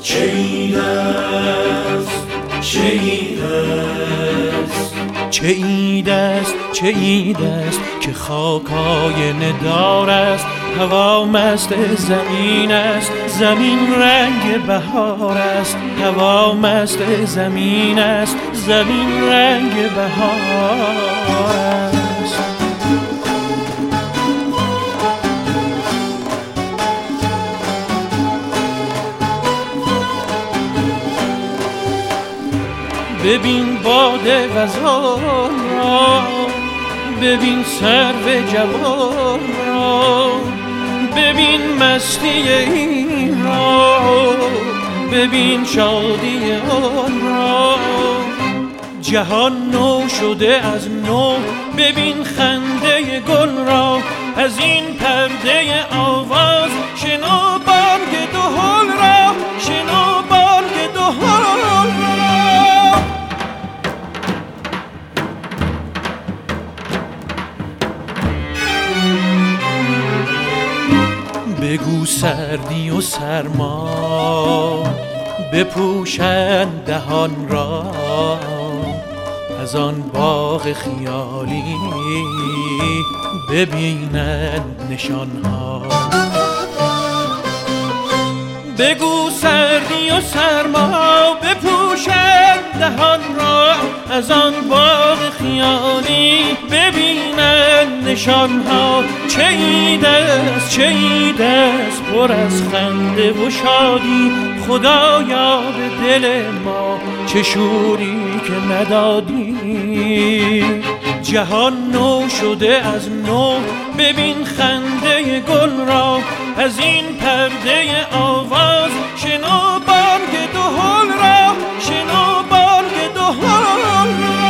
چه عید است، چه عید است، چه عید است، چه عید است که خاک آینه دار است، هوا مست زمین است، زمین رنگ بهار است، هوا مست زمین است، زمین رنگ بهار است. ببین باد غزال را، ببین سرو جوان را، ببین مستی این را، ببین شادی آن را. جهان نو شده از نو، ببین خنده گل را، از این پرده آواز شنو بانگ دهل را، شنو بانگ دهل را. بگو سردی و سرما بپوشند دهان را، از آن باغ خیالی ببینند نشانها. بگو سردی و سرما بپوشند دهان را، از آن باغ خیالی ببینند نشانها. چه عید است، چه عید است پر از خنده و شادی، خدایا به دل ما چه شوری که ندادی. جهان نو شده از نو، ببین خنده گل را، از این پرده آواز شنو بانگ دهل را، شنو بانگ دهل را.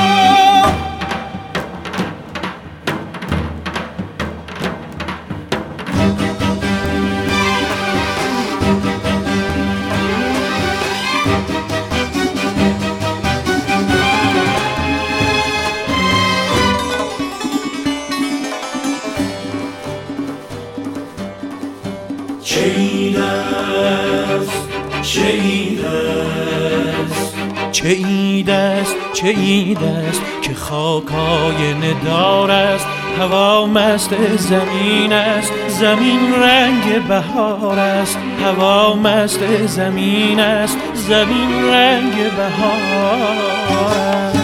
چه عید است، چه عید است، چه عید است، چه عید است که خاک آینه دار است، هوا مست زمین است، زمین رنگ بهار است، هوا مست زمین است، زمین رنگ بهار است.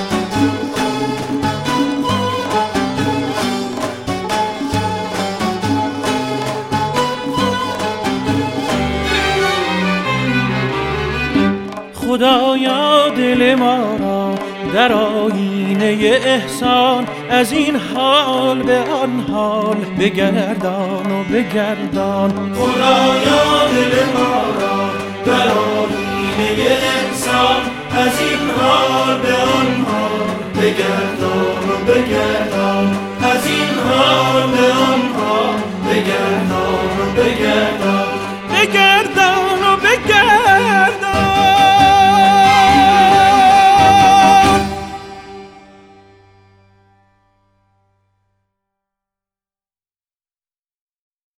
خدایا دل ما را در آیینه احسان، از این حال به آن حال بگردان و بگردان. خدایا دل ما را در آیینه احسان، از این حال به آن حال بگردان و بگردان، از این حال به آن حال بگردان و بگردان.